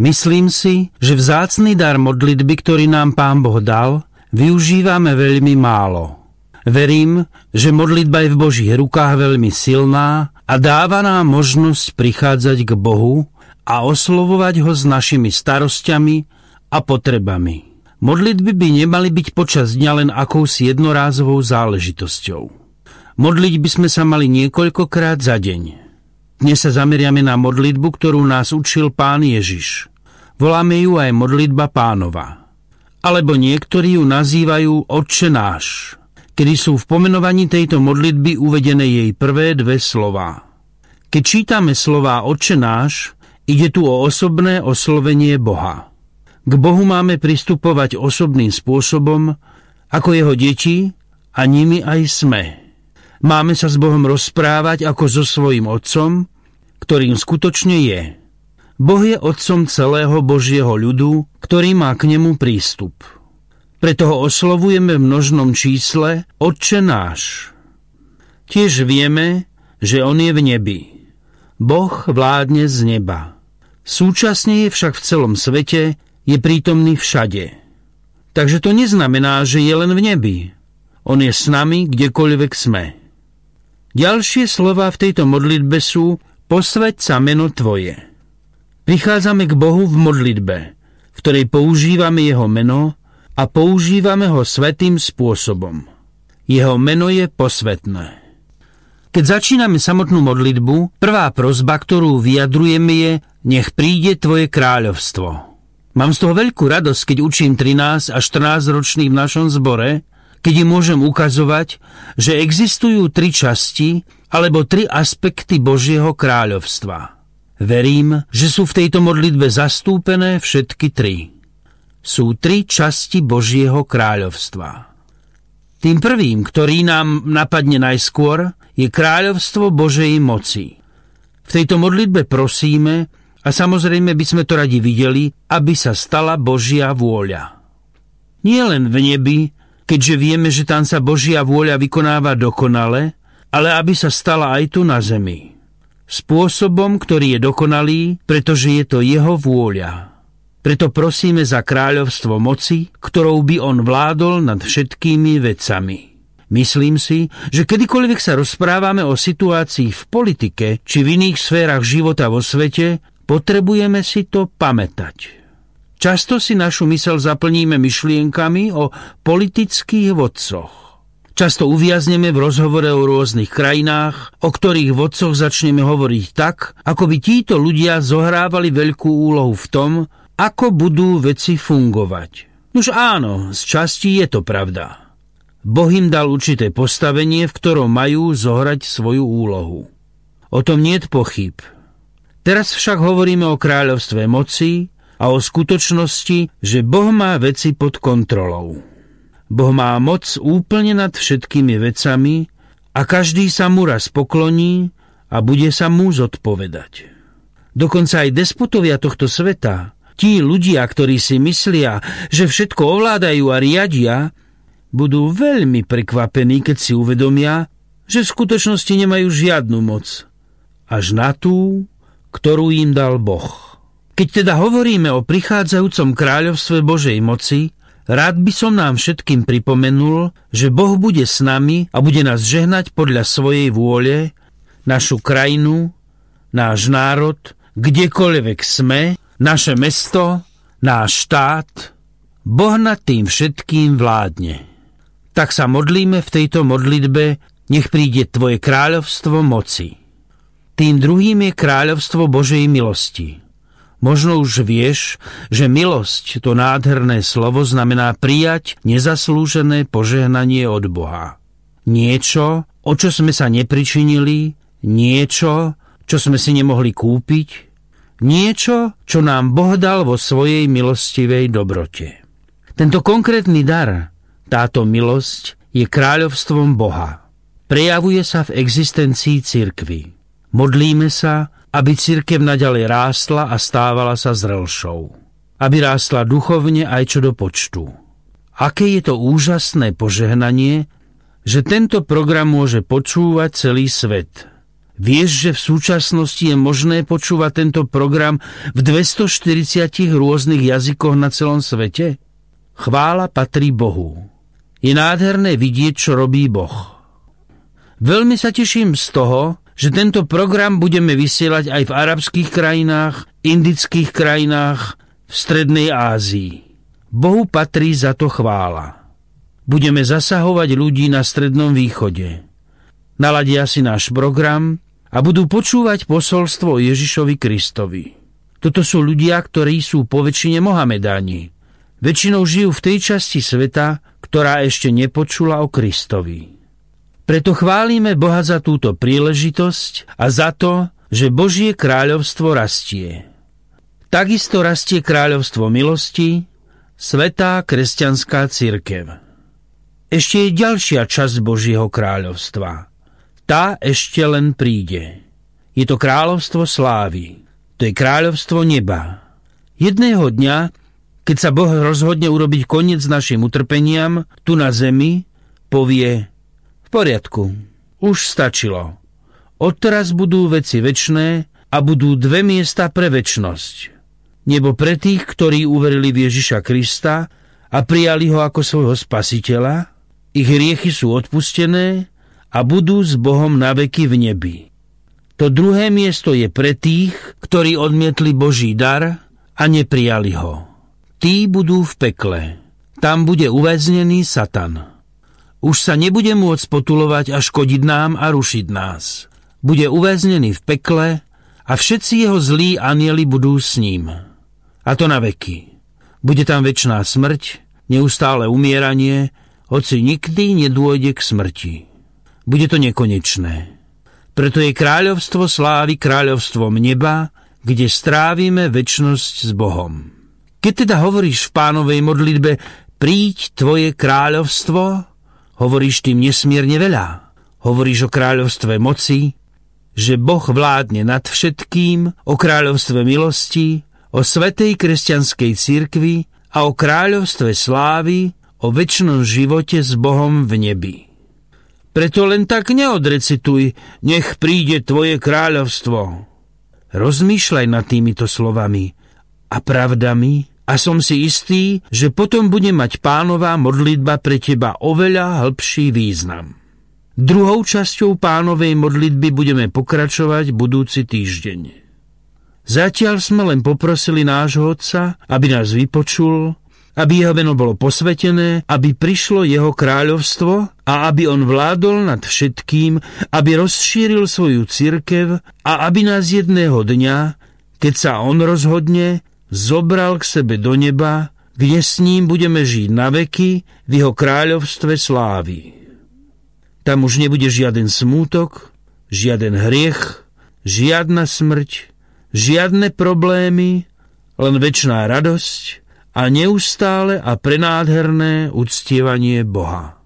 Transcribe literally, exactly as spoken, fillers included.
Myslím si, že vzácny dar modlitby, ktorý nám Pán Boh dal, využívame veľmi málo. Verím, že modlitba je v Božích rukách veľmi silná a dáva nám možnosť prichádzať k Bohu a oslovovať ho s našimi starosťami a potrebami. Modlitby by nemali byť počas dňa len akousi jednorázovou záležitosťou. Modliť by sme sa mali niekoľkokrát za deň. Dnes sa zameriame na modlitbu, ktorú nás učil Pán Ježiš. Voláme ju aj modlitba Pánova. Alebo niektorí ju nazývajú Otče náš, kedy sú v pomenovaní tejto modlitby uvedené jej prvé dve slová. Keď čítame slová Otče náš, ide tu o osobné oslovenie Boha. K Bohu máme pristupovať osobným spôsobom, ako jeho deti a nimi aj sme. Máme sa s Bohom rozprávať ako so svojím Otcom, ktorým skutočne je. Boh je Otcom celého Božieho ľudu, ktorý má k nemu prístup. Preto ho oslovujeme v množnom čísle Otče náš. Tiež vieme, že on je v nebi. Boh vládne z neba. Súčasne je však v celom svete, je prítomný všade. Takže to neznamená, že je len v nebi. On je s nami, kdekoľvek sme. Ďalšie slová v tejto modlitbe sú Posväť sa meno Tvoje. Prichádzame k Bohu v modlitbe, v ktorej používame jeho meno a používame ho svätým spôsobom. Jeho meno je posvätné. Keď začíname samotnú modlitbu, prvá prosba, ktorú vyjadrujeme je Nech príde Tvoje kráľovstvo. Mám z toho veľkú radosť, keď učím trinásť až štrnásť ročných v našom zbore, keď im môžem ukazovať, že existujú tri časti alebo tri aspekty Božieho kráľovstva. Verím, že sú v tejto modlitbe zastúpené všetky tri. Sú tri časti Božieho kráľovstva. Tým prvým, ktorý nám napadne najskôr, je kráľovstvo Božej moci. V tejto modlitbe prosíme, a samozrejme by sme to radi videli, aby sa stala Božia vôľa. Nie len v nebi, keďže vieme, že tam sa Božia vôľa vykonáva dokonale, ale aby sa stala aj tu na zemi. Spôsobom, ktorý je dokonalý, pretože je to jeho vôľa. Preto prosíme za kráľovstvo moci, ktorou by on vládol nad všetkými vecami. Myslím si, že kedykoľvek sa rozprávame o situácii v politike či v iných sférach života vo svete, potrebujeme si to pamätať. Často si našu myseľ zaplníme myšlienkami o politických vodcoch. Často uviazneme v rozhovore o rôznych krajinách, o ktorých vodcoch začneme hovoriť tak, ako by títo ľudia zohrávali veľkú úlohu v tom, ako budú veci fungovať. Nuž áno, z časti je to pravda. Boh im dal určité postavenie, v ktorom majú zohrať svoju úlohu. O tom niet pochyb. Teraz však hovoríme o kráľovstve moci a o skutočnosti, že Boh má veci pod kontrolou. Boh má moc úplne nad všetkými vecami a každý sa mu raz pokloní a bude sa mu zodpovedať. Dokonca aj despotovia tohto sveta, tí ľudia, ktorí si myslia, že všetko ovládajú a riadia, budú veľmi prekvapení, keď si uvedomia, že v skutočnosti nemajú žiadnu moc, až na tú, ktorú im dal Boh. Keď teda hovoríme o prichádzajúcom kráľovstve Božej moci, rád by som nám všetkým pripomenul, že Boh bude s nami a bude nás žehnať podľa svojej vôle, našu krajinu, náš národ, kdekoľvek sme, naše mesto, náš štát. Boh nad tým všetkým vládne. Tak sa modlíme v tejto modlitbe, nech príde Tvoje kráľovstvo moci. Tým druhým je kráľovstvo Božej milosti. Možno už vieš, že milosť, to nádherné slovo, znamená prijať nezaslúžené požehnanie od Boha. Niečo, o čo sme sa nepričinili, niečo, čo sme si nemohli kúpiť, niečo, čo nám Boh dal vo svojej milostivej dobrote. Tento konkrétny dar, táto milosť, je kráľovstvom Boha. Prejavuje sa v existencii cirkvi. Modlíme sa, aby cirkev naďalej rástla a stávala sa zrelšou. Aby rástla duchovne aj čo do počtu. Aké je to úžasné požehnanie, že tento program môže počúvať celý svet. Vieš, že v súčasnosti je možné počúvať tento program v dvestoštyridsiatich rôznych jazykoch na celom svete? Chvála patrí Bohu. Je nádherné vidieť, čo robí Boh. Veľmi sa teším z toho, že tento program budeme vysielať aj v arabských krajinách, indických krajinách, v Strednej Ázii. Bohu patrí za to chvála. Budeme zasahovať ľudí na Strednom východe. Naladia si náš program a budú počúvať posolstvo o Ježišovi Kristovi. Toto sú ľudia, ktorí sú poväčšine Mohamedáni. Väčšinou žijú v tej časti sveta, ktorá ešte nepočula o Kristovi. Preto chválime Boha za túto príležitosť a za to, že Božie kráľovstvo rastie. Takisto rastie kráľovstvo milosti, svätá kresťanská cirkev. Ešte je ďalšia časť Božieho kráľovstva. Tá ešte len príde. Je to kráľovstvo slávy. To je kráľovstvo neba. Jedného dňa, keď sa Boh rozhodne urobiť koniec našim utrpeniam tu na zemi, povie: v poriadku, už stačilo. Odteraz budú veci večné a budú dve miesta pre večnosť. Nebo pre tých, ktorí uverili v Ježiša Krista a prijali ho ako svojho spasiteľa, ich hriechy sú odpustené a budú s Bohom na veky v nebi. To druhé miesto je pre tých, ktorí odmietli Boží dar a neprijali ho. Tí budú v pekle. Tam bude uväznený Satan. Už sa nebude môcť potulovať a škodiť nám a rušiť nás. Bude uväznený v pekle a všetci jeho zlí anjeli budú s ním. A to na veky. Bude tam večná smrť, neustále umieranie, hoci nikdy nedôjde k smrti. Bude to nekonečné. Preto je kráľovstvo slávy kráľovstvom neba, kde strávime večnosť s Bohom. Keď teda hovoríš v Pánovej modlitbe príď tvoje kráľovstvo, hovoríš tým nesmierne veľa. Hovoríš o kráľovstve moci, že Boh vládne nad všetkým, o kráľovstve milosti, o svätej kresťanskej cirkvi a o kráľovstve slávy, o večnom živote s Bohom v nebi. Preto len tak neodrecituj, nech príde tvoje kráľovstvo. Rozmýšľaj nad týmito slovami a pravdami a som si istý, že potom bude mať Pánová modlitba pre teba oveľa hĺbší význam. Druhou časťou Pánovej modlitby budeme pokračovať budúci týždeň. Zatiaľ sme len poprosili nášho Otca, aby nás vypočul, aby jeho meno bolo posvetené, aby prišlo jeho kráľovstvo a aby on vládol nad všetkým, aby rozšíril svoju cirkev a aby nás jedného dňa, keď sa on rozhodne, zobral k sebe do neba, kde s ním budeme žiť na veky v jeho kráľovstve slávy. Tam už nebude žiaden smútok, žiaden hriech, žiadna smrť, žiadne problémy, len večná radosť a neustále a prenádherné uctievanie Boha.